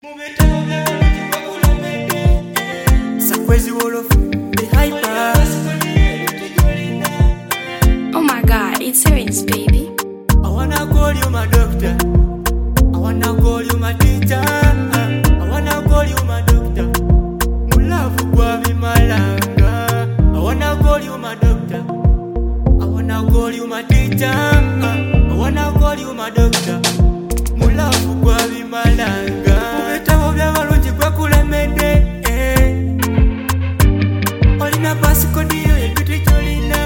Oh my God, it's serious, baby. I wanna call you my doctor. I wanna call you my teacher. I wanna call you my doctor. Mulavu kwa vimalanga. I wanna call you my doctor. I wanna call you my teacher. I wanna call you my doctor. Mulavu kwa vimalanga. Ubetabo bya balungi kwa kulemede. Olina passport yo yepite cholina.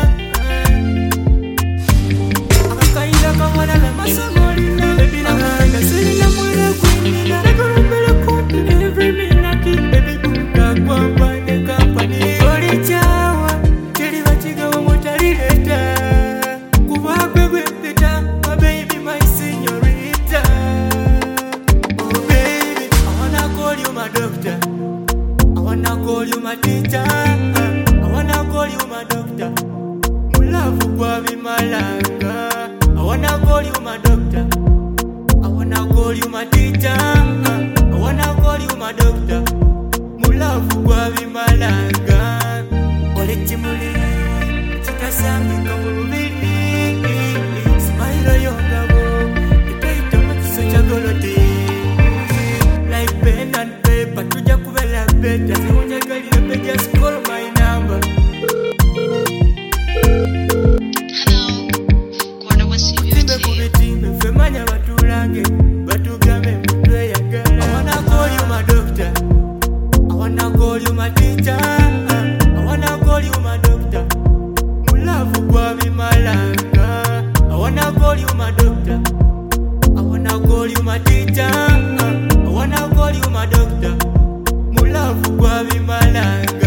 Akakaida kamwana la masomolina. Baby na mwenda selina mwenda kwinina. Nakurumbele kumpi every minute. Baby bunga kwa mpane kampani. Oli chawa cheli bachigawa motalileta. Kubakwe gwepeta my baby my señorita. Oh baby, I wanna call you my doctor. I wanna call you my teacher. I wanna call you my doctor. Mulavu kwa vimalanga. I wanna call you my doctor. I wanna call you my teacher. I wanna call you my doctor. Mulavu kwa vimalanga. Ole chimuli chikasambika mulubili. Smile yongabo itaita makiso cha golodi. Like pen and paper tuja kubela beta. Siunyagalile page just call my number. Kubitime femanya batulange batugambe mutwe yagala. I wanna call you my doctor. I wanna call you my teacher. I wanna call you my doctor. Mulavu kwa vimalanga. I wanna call you my doctor. I wanna call you my teacher. I wanna call you my doctor. Mulavu kwa vimalanga.